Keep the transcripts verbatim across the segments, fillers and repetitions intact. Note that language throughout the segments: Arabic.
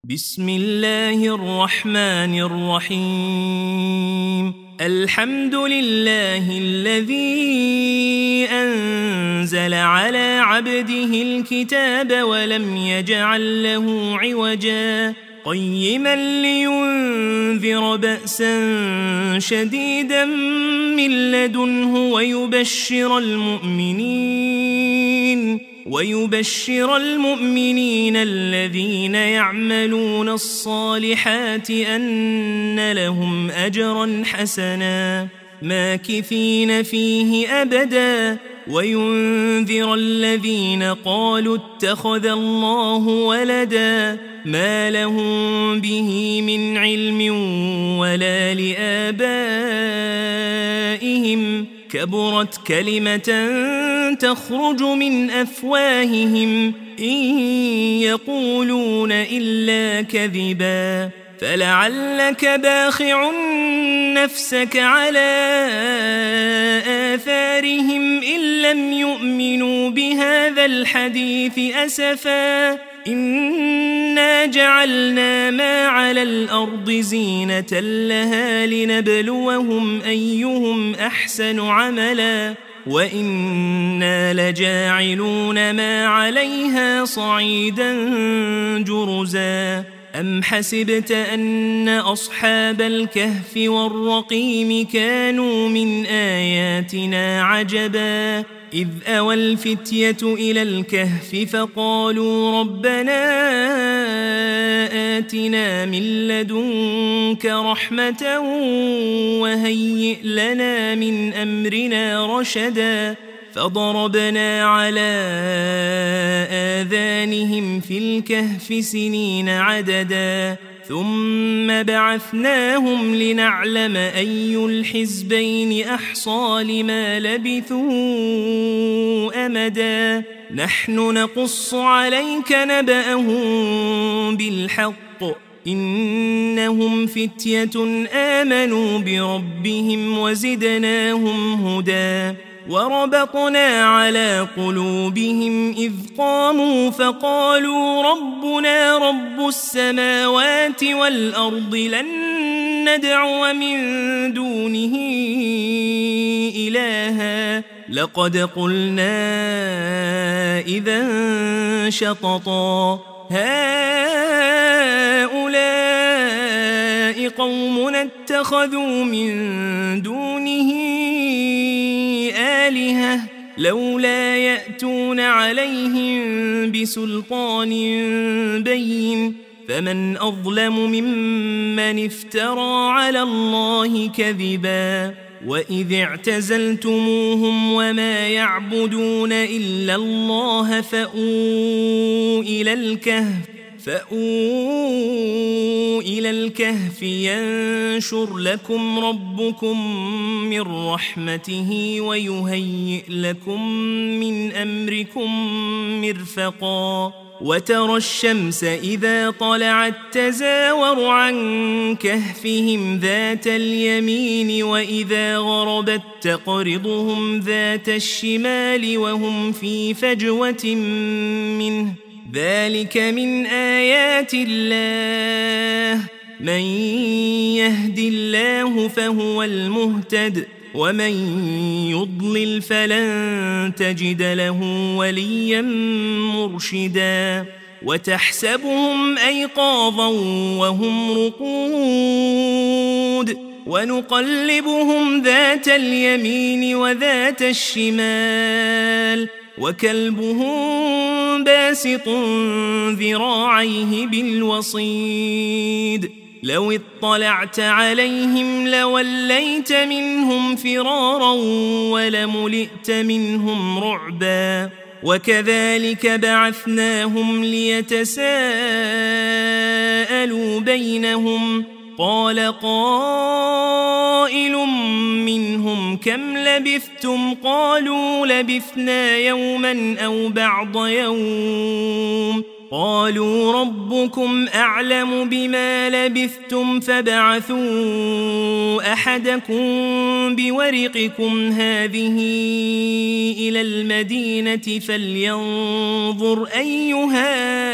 بسم الله الرحمن الرحيم الحمد لله الذي أنزل على عبده الكتاب ولم يجعل له عوجا قيما لينذر بأسا شديدا من لدنه ويبشر المؤمنين ويبشر المؤمنين الذين يعملون الصالحات أن لهم أجرا حسنا ماكثين فيه أبدا وينذر الذين قالوا اتخذ الله ولدا ما لهم به من علم ولا لآبائهم كبرت كلمة تخرج من أفواههم إن يقولون إلا كذبا فلعلك باخع نفسك على آثارهم إن لم يؤمنوا بهذا الحديث أسفا إنا جعلنا ما على الأرض زينة لها لنبلوهم أيهم أحسن عملا وإنا لجاعلون ما عليها صعيدا جرزا أم حسبت أن أصحاب الكهف والرقيم كانوا من آياتنا عجبا إذ أوى الفتية إلى الكهف فقالوا ربنا آتنا من لدنك رحمة وهيئ لنا من أمرنا رشدا فضربنا على آذانهم في الكهف سنين عددا ثم بعثناهم لنعلم أي الحزبين أحصى لما لبثوا أمدا نحن نقص عليك نبأهم بالحق إنهم فتية آمنوا بربهم وزدناهم هدى وربطنا على قلوبهم إذ قاموا فقالوا ربنا رب السماوات والأرض لن ندعو من دونه إلها لقد قلنا إذا شططا هؤلاء قومنا اتخذوا من دونه آلهة لولا يأتون عليهم بسلطان بين فمن أظلم ممن افترى على الله كذبا وإذ اعتزلتموهم وما يعبدون إلا الله فأووا إلى الكهف فأووا إلى الكهف ينشر لكم ربكم من رحمته ويهيئ لكم من أمركم مرفقا وترى الشمس إذا طلعت تزاور عن كهفهم ذات اليمين وإذا غربت تقرضهم ذات الشمال وهم في فجوة منه ذلك من آيات الله من يهد الله فهو المهتد ومن يضلل فلن تجد له وليا مرشدا وتحسبهم أيقاظا وهم رقود ونقلبهم ذات اليمين وذات الشمال وكلبهم باسط ذراعيه بالوصيد لو اطلعت عليهم لوليت منهم فرارا ولملئت منهم رعبا وكذلك بعثناهم ليتساءلوا بينهم قال قائل منهم كم لبثتم قالوا لبثنا يوما أو بعض يوم قالوا ربكم أعلم بما لبثتم فابعثوا أحدكم بورقكم هذه إلى المدينة فلينظر أيها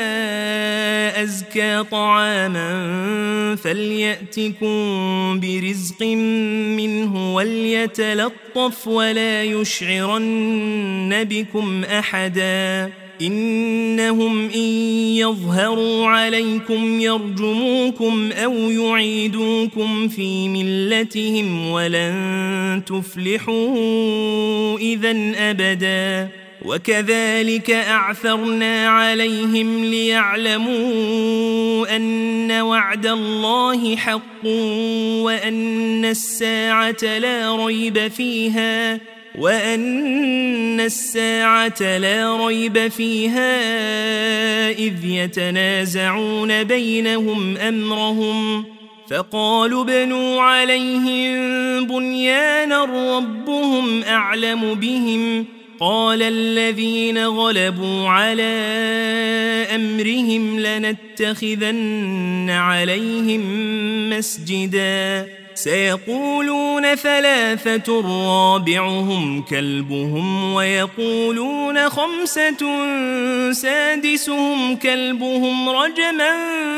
أزكى طعاما فليأتكم برزق منه وليتلطف ولا يشعرن بكم أحدا إنهم إن يظهروا عليكم يرجموكم أو يعيدوكم في ملتهم ولن تفلحوا إذن أبدا وكذلك أعثرنا عليهم ليعلموا أن وعد الله حق وأن الساعة لا ريب فيها وأن الساعة لا ريب فيها إذ يتنازعون بينهم أمرهم فقالوا ابنوا عليهم بنيانا ربهم أعلم بهم قال الذين غلبوا على أمرهم لنتخذن عليهم مسجدا سيقولون ثلاثة رابعهم كلبهم ويقولون خمسة سادسهم كلبهم رجما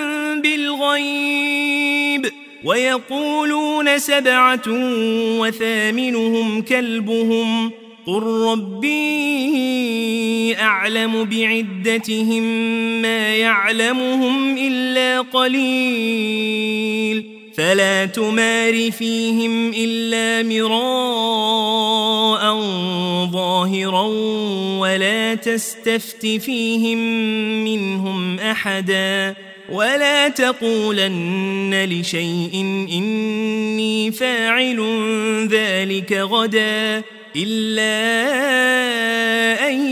بالغيب ويقولون سبعة وثامنهم كلبهم قل ربي أعلم بعدتهم ما يعلمهم إلا قليل فلا تمار فيهم إلا مراء ظاهرا ولا تستفت فيهم منهم أحدا ولا تقولن لشيء إني فاعل ذلك غدا إلا أن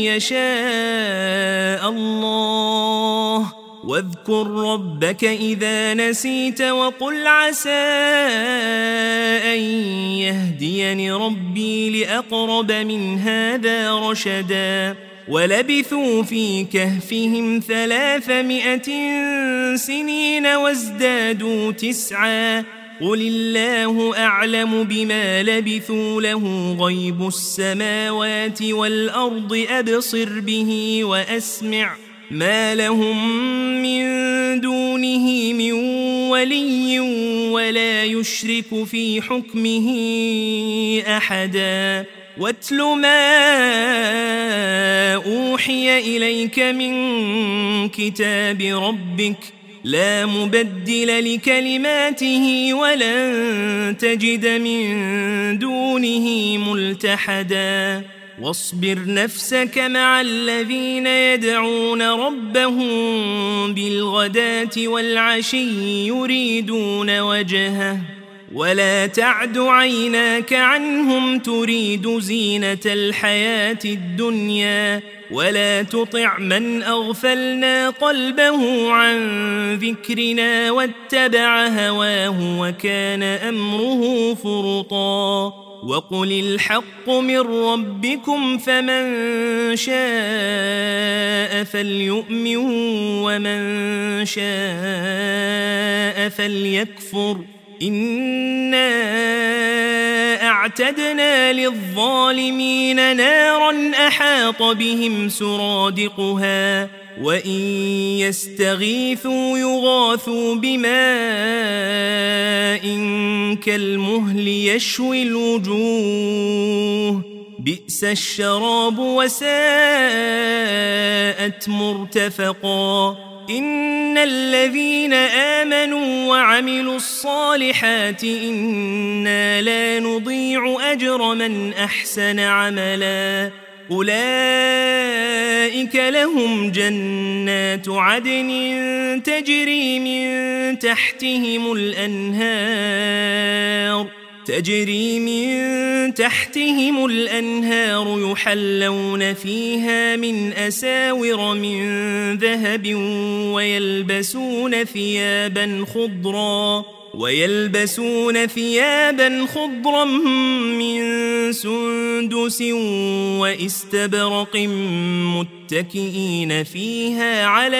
يشاء الله واذكر ربك إذا نسيت وقل عسى أن يهديني ربي لأقرب من هذا رشدا ولبثوا في كهفهم ثلاثمائة سنين وازدادوا تسعا قل الله أعلم بما لبثوا له غيب السماوات والأرض أبصر به وأسمع ما لهم من دونه من ولي ولا يشرك في حكمه أحدا واتل ما أوحي إليك من كتاب ربك لا مبدل لكلماته ولن تجد من دونه ملتحدا واصبر نفسك مع الذين يدعون ربهم بالغداة والعشي يريدون وجهه ولا تعد عيناك عنهم تريد زينة الحياة الدنيا ولا تطع من أغفلنا قلبه عن ذكرنا واتبع هواه وكان أمره فرطا وقل الحق من ربكم فمن شاء فليؤمن ومن شاء فليكفر إنا أعتدنا للظالمين نارا أحاط بهم سرادقها وإن يستغيثوا يغاثوا بماء كالمهل يشوي الوجوه بئس الشراب وساءت مرتفقا إن الذين آمنوا وعملوا الصالحات إنا لا نضيع أجر من أحسن عملا أولئك لهم جنات عدن تجري من تحتهم الأنهار تجري من تحتهم الأنهار يحلون فيها من أساور من ذهب ويلبسون ثيابا خضرا ويلبسون ثيابا خضرا من سندس واستبرق متكئين فيها على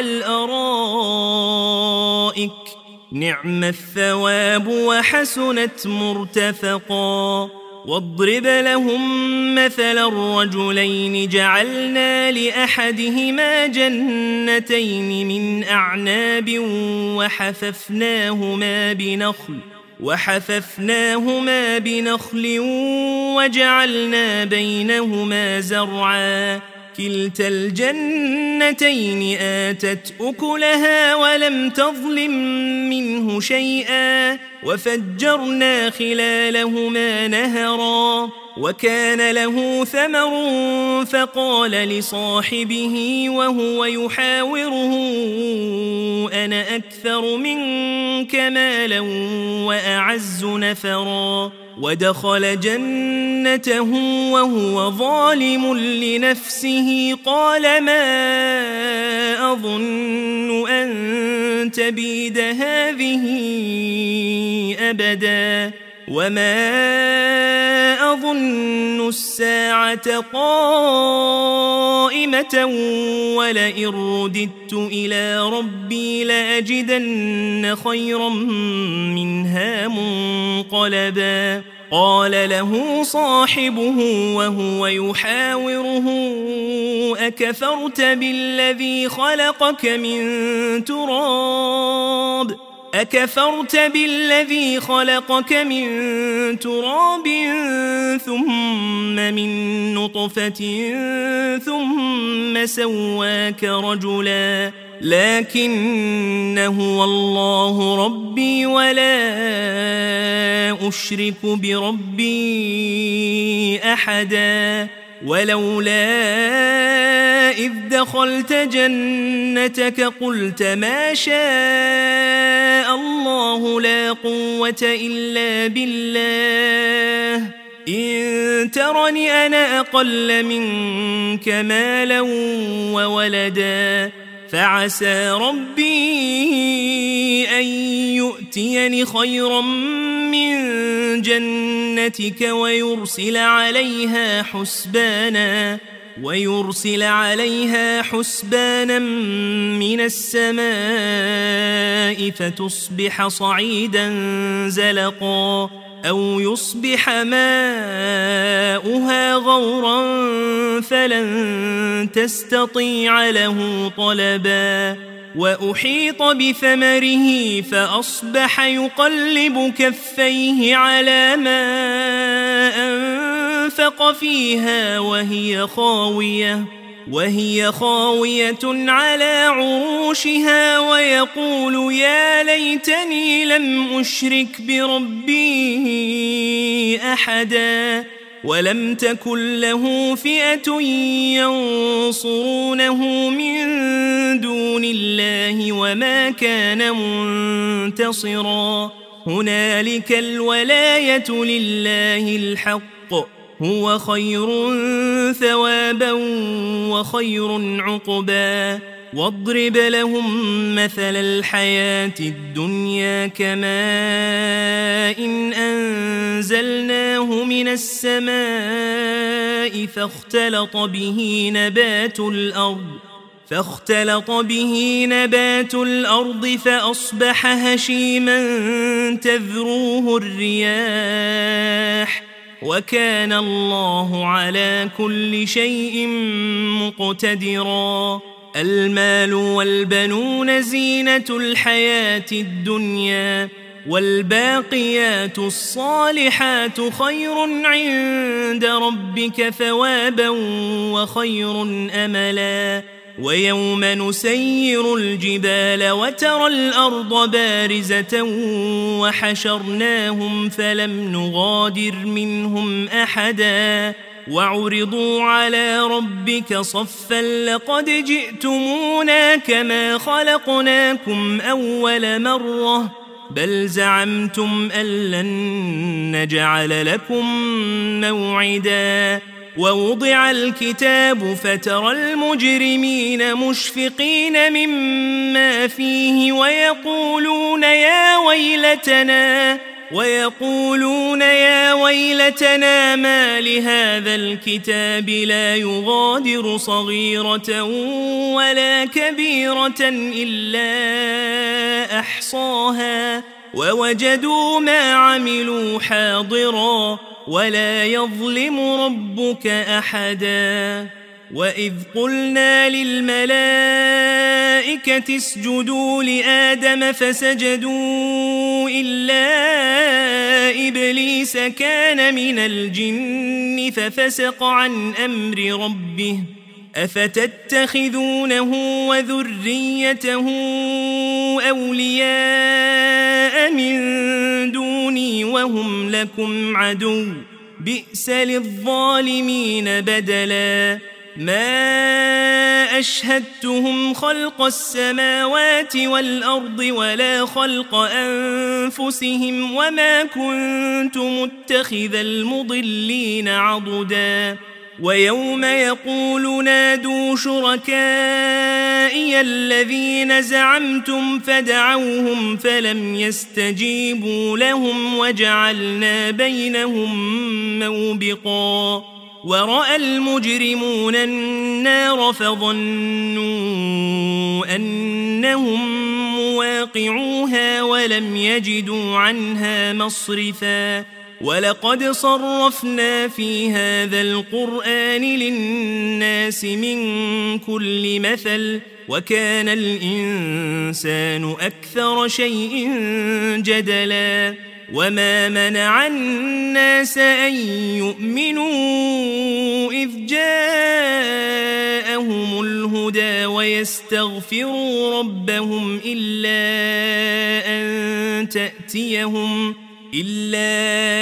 الأرائك نعم الثواب وحسنت مرتفقا واضرب لهم مثل الرجلين جعلنا لأحدهما جنتين من أعناب وحففناهما بنخل وحففناهما بنخل وجعلنا بينهما زرعا كلتا الجنتين آتت أكلها ولم تظلم منه شيئا وفجرنا خلالهما نهرا وكان له ثمر فقال لصاحبه وهو يحاوره أنا أكثر منك مالا وأعز نفرا ودخل جنته وهو ظالم لنفسه قال ما أظن أن تبيد هذه أبدا وما أظن الساعة قائمة ولئن رددت إلى ربي لأجدن خيرا منها منقلبا قال له صاحبه وهو يحاوره أكفرت بالذي خلقك من تراب أكفرت بالذي خلقك من تراب ثم من نطفة ثم سواك رجلا لكن هو الله ربي ولا أشرك بربي أحدا ولولا إذ دخلت جنتك قلت ما شاء الله لا قوة إلا بالله إن ترني أنا أقل منك مالا وولدا فعسى ربي أن يؤتيني خيرا من جنتك ويرسل عليها حسبانا ويرسل عليها حسبانا من السماء فتصبح صعيدا زلقا أو يصبح ماؤها غورا فلن تستطيع له طلبا وأحيط بثمره فأصبح يقلب كفيه على ما أنفق فيها وهي خاوية وهي خاوية على عروشها ويقول يا ليتني لم أشرك بربي أحدا ولم تكن له فئة ينصرونه من دون الله وما كان منتصرا هنالك الولاية لله الحق هو خير ثوابا وخير عقبا واضرب لهم مثل الحياة الدنيا كماء إن أنزلناه من السماء فاختلط به نبات الأرض فاختلط به نبات الأرض فأصبح هشيما تذروه الرياح وكان الله على كل شيء مقتدرا المال والبنون زينة الحياة الدنيا والباقيات الصالحات خير عند ربك ثوابا وخير أملا ويوم نسير الجبال وترى الأرض بارزة وحشرناهم فلم نغادر منهم أحدا وعرضوا على ربك صفا لقد جئتمونا كما خلقناكم أول مرة بل زعمتم أن لن نجعل لكم موعدا ووضع الكتاب فترى المجرمين مشفقين مما فيه ويقولون يا ويلتنا ويقولون يا ويلتنا ما لهذا الكتاب لا يغادر صغيرة ولا كبيرة إلا أحصاها ووجدوا ما عملوا حاضرا ولا يظلم ربك أحدا. وإذ قلنا للملائكة اسجدوا لآدم فسجدوا إلا إبليس كان من الجن ففسق عن أمر ربه أفتتخذونه وذريته أولياء من دوني وهم لكم عدو بئس للظالمين بدلا. ما أشهدتهم خلق السماوات والأرض ولا خلق أنفسهم وما كنت متخذ المضلين عضدا. ويوم يقول نادوا شركائي الذين زعمتم فدعوهم فلم يستجيبوا لهم وجعلنا بينهم موبقا. ورأى المجرمون النار فظنوا أنهم مواقعوها ولم يجدوا عنها مصرفا. ولقد صرفنا في هذا القرآن للناس من كل مثل وكان الإنسان أكثر شيء جدلا. وما منع الناس أن يؤمنوا إذ جاءهم الهدى ويستغفروا ربهم إلا أن تأتيهم إلا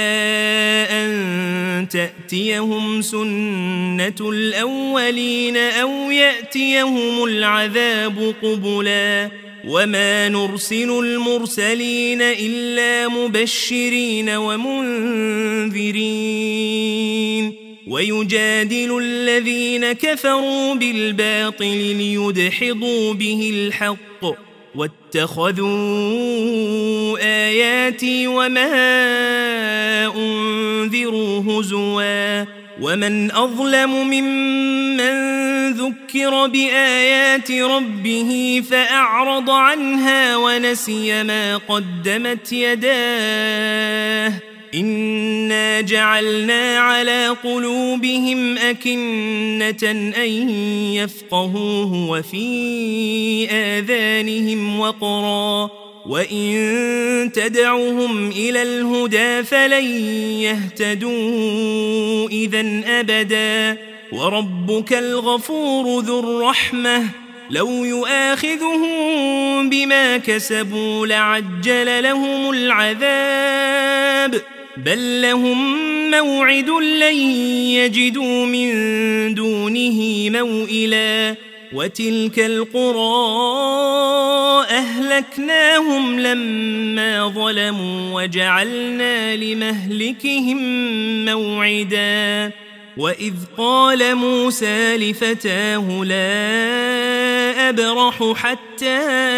أن تأتيهم سنة الأولين أو يأتيهم العذاب قبلا. وما نرسل المرسلين إلا مبشرين ومنذرين ويجادل الذين كفروا بالباطل ليدحضوا به الحق واتخذوا آياتي وما أنذروا هزوا. ومن أظلم ممن ذكر بآيات ربه فأعرض عنها ونسي ما قدمت يداه إنا جعلنا على قلوبهم أكنة أن يفقهوه وفي آذانهم وقرا وإن تدعوهم إلى الهدى فلن يهتدوا إذن أبدا. وربك الغفور ذو الرحمة لو يؤاخذهم بما كسبوا لعجل لهم العذاب بل لهم موعد لن يجدوا من دونه موئلا. وتلك القرى أهلكناهم لما ظلموا وجعلنا لمهلكهم موعدا. وإذ قال موسى لفتاه لا أبرح حتى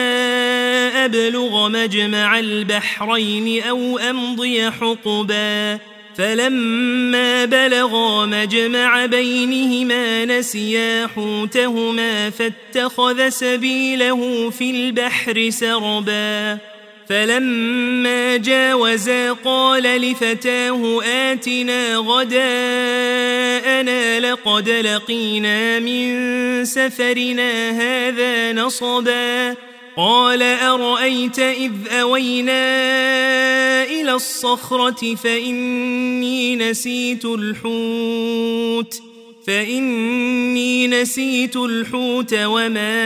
أبلغ مجمع البحرين أو أمضي حقبا فلما بلغا مجمع بينهما نسيا حوتهما فاتخذ سبيله في البحر سربا. فلما جاوزا قال لفتاه آتنا غداءنا لقد لقينا من سفرنا هذا نصبا. قال أرأيت إذ أوينا إلى الصخرة فإني نسيت الحوت فإني نسيت الحوت وما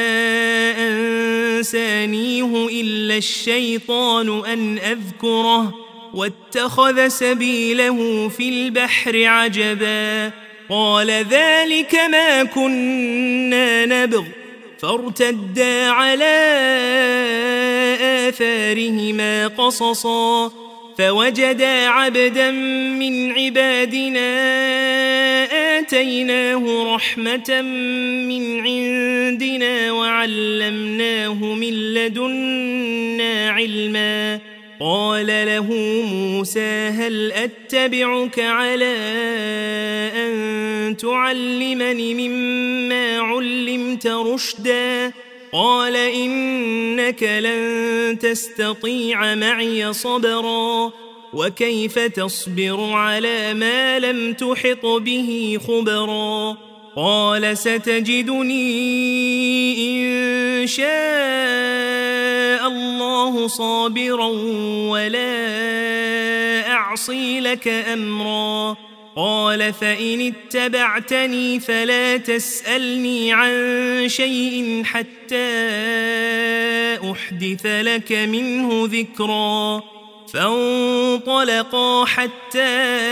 أنسانيه إلا الشيطان أن أذكره واتخذ سبيله في البحر عجبا. قال ذلك ما كنا نبغ فارتدا على آثارهما قصصا فوجدا عبدا من عبادنا آتيناه رحمة من عندنا وعلمناه من لدنا علما. قال له موسى هل أتبعك على أن تعلمني مما علمت رشدا؟ قال إنك لن تستطيع معي صبرا وكيف تصبر على ما لم تحط به خبرا؟ قال ستجدني إن شاء الله صابرا ولا أعصي لك أمرا. قال فإن اتبعتني فلا تسألني عن شيء حتى أحدث لك منه ذكرا. فانطلقا حتى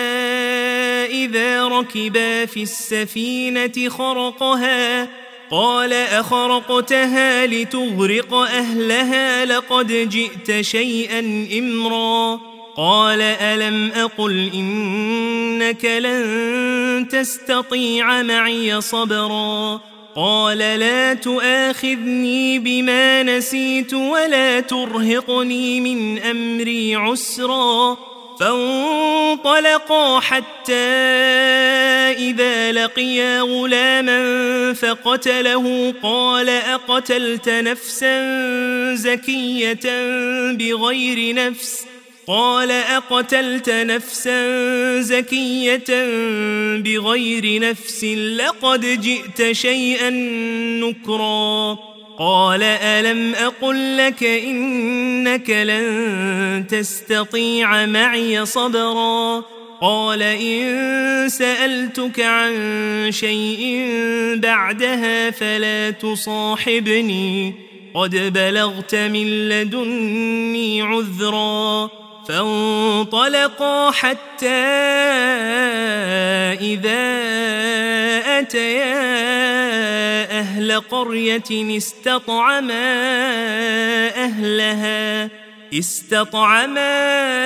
إذا ركبا في السفينة خرقها قال أخرقتها لتغرق أهلها لقد جئت شيئا إمرا. قال ألم أقل إنك لن تستطيع معي صبرا؟ قال لا تؤاخذني بما نسيت ولا ترهقني من أمري عسرا. فانطلقا حتى إذا لقيا غلاما فقتله قال أقتلت نفسا زكية بغير نفس قال أقتلت نفسا زكية بغير نفس لقد جئت شيئا نكرا. قال ألم أقل لك إنك لن تستطيع معي صبرا؟ قال إن سألتك عن شيء بعدها فلا تصاحبني قد بلغت من لدني عذرا. فانطلقا حتى إذا أتيا أهل قرية استطعما أهلها استطعما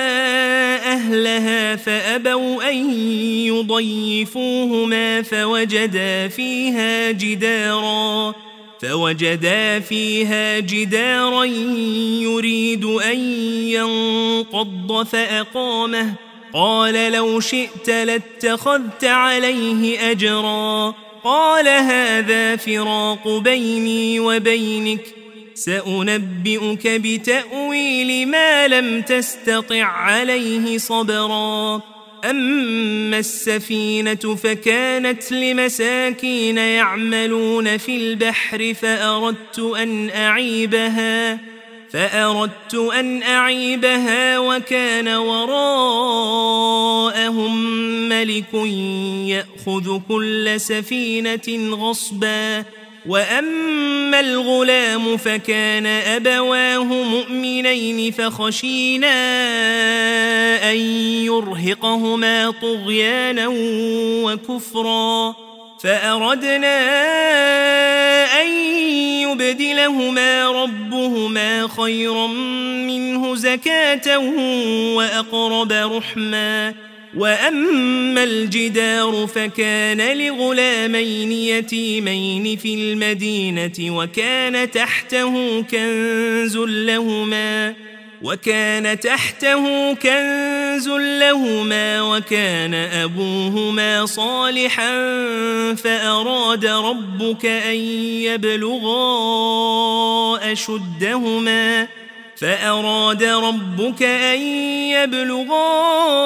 أهلها فأبوا أن يضيفوهما فوجدا فيها جدارا فوجدا فيها جدارا يريد أن ينقض فأقامه. قال لو شئت لاتخذت عليه أجرا. قال هذا فراق بيني وبينك سأنبئك بتأويل ما لم تستطع عليه صبرا. أما السفينة فكانت لمساكين يعملون في البحر فأردت أن أعيبها فأردت أن أعيبها وكان وراءهم ملك يأخذ كل سفينة غصبا. وأما الغلام فكان أبواه مؤمنين فخشينا أن يرهقهما طغيانا وكفرا فأردنا أن يبدلهما ربهما خيرا منه زكاة وأقرب رحما. وأما الجدار فكان لغلامين يتيمين في المدينة وكان تحته كنز لهما وكان تحته كنز لهما وكان أبوهما صالحا فأراد ربك أن يبلغا أشدهما فأراد ربك أن يبلغا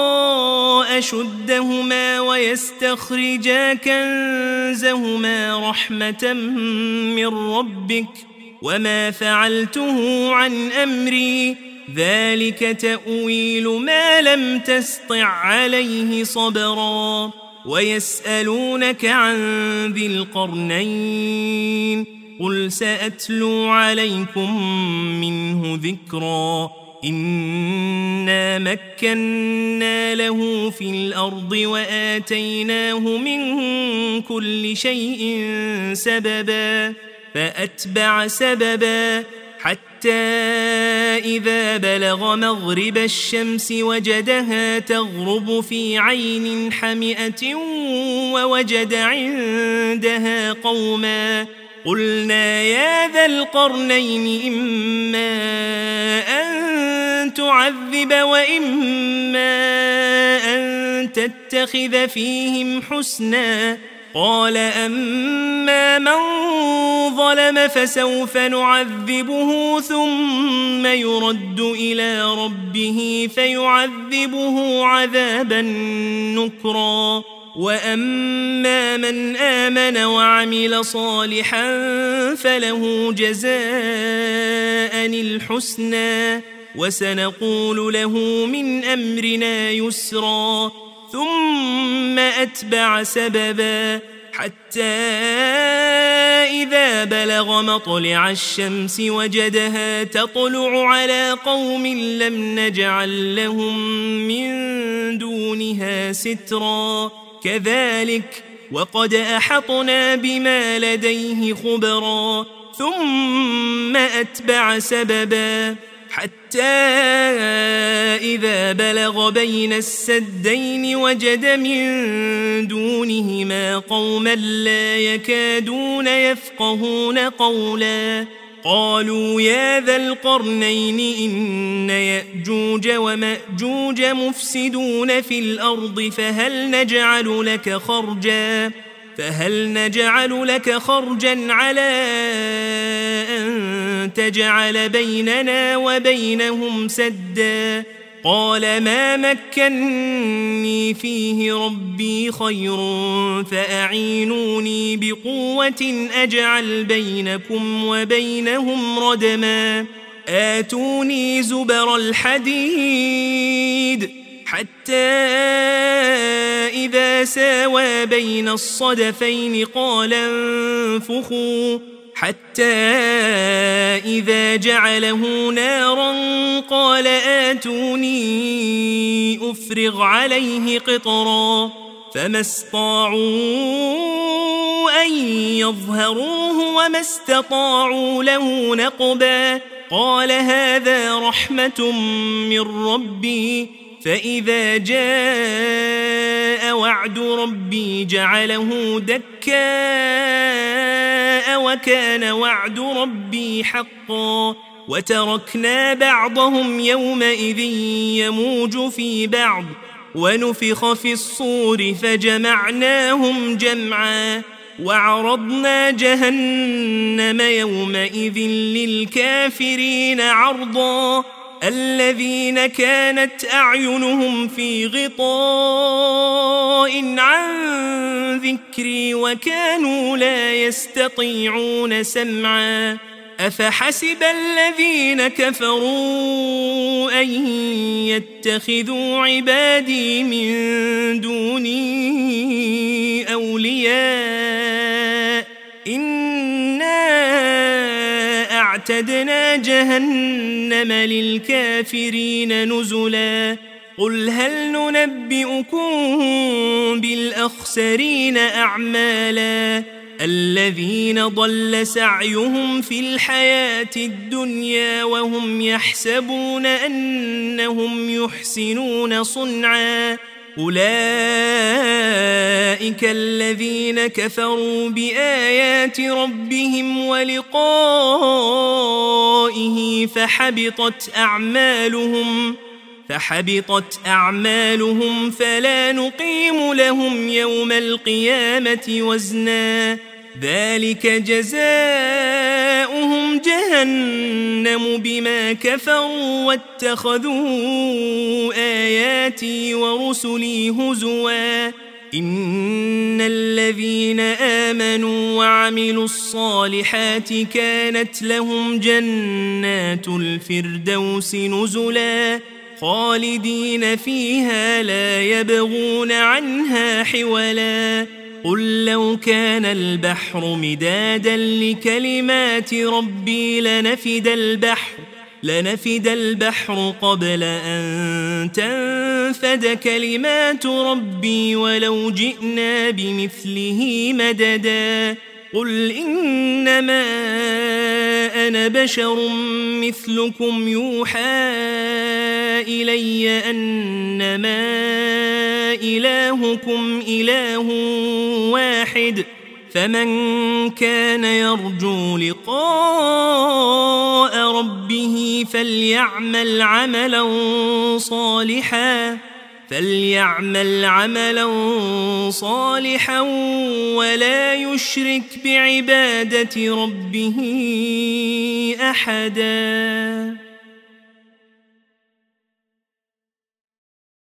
أشدهما ويستخرجا كنزهما رحمة من ربك وما فعلته عن أمري ذلك تأويل ما لم تسطع عليه صبرا. ويسألونك عن ذي القرنين قل سأتلو عليكم منه ذكرا. إنا مكنا له في الأرض وآتيناه من كل شيء سببا فأتبع سببا حتى إذا بلغ مغرب الشمس وجدها تغرب في عين حمئة ووجد عندها قوما قلنا يا ذا القرنين إما أن تعذب وإما أن تتخذ فيهم حسنا قال أما من ظلم فسوف نعذبه ثم يرد إلى ربه فيعذبه عذابا نكرا وأما من آمن وعمل صالحا فله جزاء الحسنى وسنقول له من أمرنا يسرا ثم أتبع سببا حتى إذا بلغ مطلع الشمس وجدها تطلع على قوم لم نجعل لهم من دونها سترا كذلك وقد أحطنا بما لديه خبرا ثم أتبع سببا حتى إذا بلغ بين السدين وجد من دونهما قوما لا يكادون يفقهون قولا قالوا يا ذا القرنين إن يأجوج ومأجوج مفسدون في الأرض فهل نجعل لك خرجا فهل نجعل لك خرجا على أن تجعل بيننا وبينهم سدا قال ما مكنني فيه ربي خير فأعينوني بقوة أجعل بينكم وبينهم ردما آتوني زبر الحديد حتى إذا ساوى بين الصدفين قال انفخوا حتى إذا جعله نارا قال آتوني أفرغ عليه قطرا فما استطاعوا أن يظهروه وما استطاعوا له نقبا قال هذا رحمة من ربي فإذا جاء وعد ربي جعله دكاء وكان وعد ربي حقا وتركنا بعضهم يومئذ يموج في بعض ونفخ في الصور فجمعناهم جمعا وعرضنا جهنم يومئذ للكافرين عرضا الذين كانت أعينهم في غطاء عن ذكري وكانوا لا يستطيعون سمعا أفحسب الذين كفروا أن يتخذوا عبادي من دوني أولياء إنا أعتدنا جهنم للكافرين نزلا قل هل ننبئكم بالأخسرين أعمالا الذين ضل سعيهم في الحياة الدنيا وهم يحسبون أنهم يحسنون صنعا أولئك الذين كفروا بآيات ربهم ولقائه فحبطت أعمالهم فحبطت أعمالهم فلا نقيم لهم يوم القيامة وزنا ذلك جزاؤهم جهنم بما كفروا واتخذوا آياتي ورسلي هزوا إن الذين آمنوا وعملوا الصالحات كانت لهم جنات الفردوس نزلا خالدين فيها لا يبغون عنها حولا قل لو كان البحر مدادا لكلمات ربي لنفد البحر لنفد البحر قبل أن تنفد كلمات ربي ولو جئنا بمثله مددا قل إنما أنا بشر مثلكم يوحى إلي أنما إلهكم إله واحد فمن كان يرجو لقاء ربه فليعمل عملا صالحا فليعمل عملا صالحا ولا يشرك بعبادة ربه أحدا.